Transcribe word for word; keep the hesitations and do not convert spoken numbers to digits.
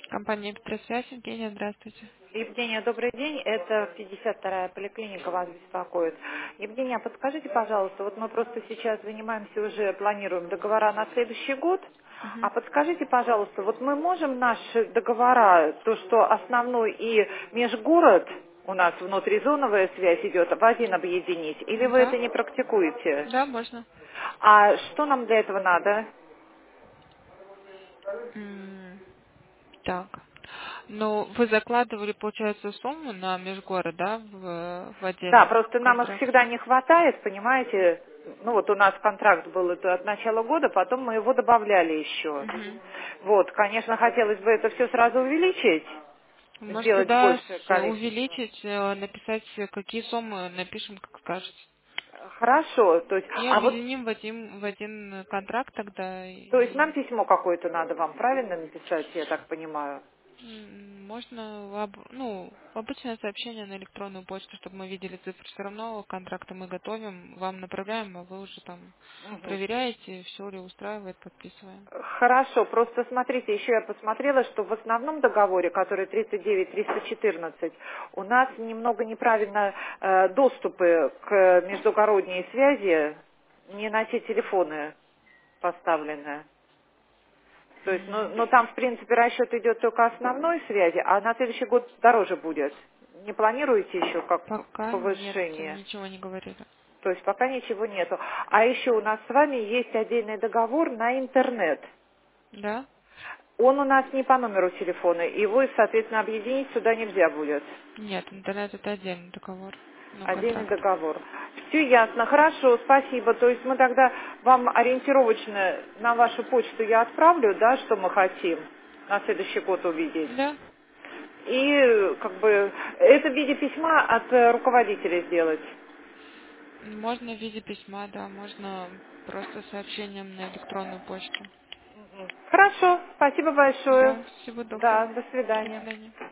Компания «Петросвязь», Евгения, здравствуйте. Евгения, добрый день. Это пятьдесят вторая поликлиника вас беспокоит. Евгения, подскажите, пожалуйста, вот мы просто сейчас занимаемся уже, планируем договора на следующий год. А Мгм. подскажите, пожалуйста, вот мы можем наши договора, то, что основной и межгород, у нас внутризоновая связь идет, в один объединить? Или вы Да, это не практикуете? да, можно. А что нам для этого надо? М, Так. Ну, вы закладывали, получается, сумму на межгород, да, в, в Да, отдельном просто нам их всегда контракте? не хватает, понимаете. Ну вот у нас контракт был это от начала года, потом мы его добавляли еще. Мгм. Вот, конечно, хотелось бы это все сразу увеличить, Может, сделать тогда больше с- количество. увеличить, э, написать, э, какие суммы напишем, как скажете. Хорошо, то есть, И а вот, объединим в один, в один контракт тогда. то есть нам И письмо какое-то надо вам правильно написать, я так понимаю? м, можно об- ну, обычное сообщение на электронную почту, чтобы мы видели цифры. Все равно контракты мы готовим, вам направляем, а вы уже там Мгм. проверяете, все ли устраивает, подписываем. Хорошо, просто смотрите, еще я посмотрела, что в основном договоре, который тридцать девять триста четырнадцать, у нас немного неправильно э, доступы к междугородней связи не на те телефоны поставлены. То есть, ну, М, ну, там, в принципе, расчет идет только основной связи, а на следующий год дороже будет. Не планируете еще как Пока нет, повышение? ничего не говорили. То есть пока ничего нету. А еще у нас с вами есть отдельный договор на интернет. Да? Он у нас не по номеру телефона, его, соответственно, объединить сюда нельзя будет. Нет, интернет это отдельный договор, ну, Отдельный контракт. договор. Все ясно, хорошо, спасибо. То есть мы тогда вам ориентировочно на вашу почту я отправлю, да, что мы хотим на следующий год увидеть. Да, И как бы это в виде письма от э, руководителя сделать. можно в виде письма, да, можно просто сообщением на электронную почту. Мгм. Хорошо, спасибо большое. Да, всего доброго. Да, до До свидания. свидания.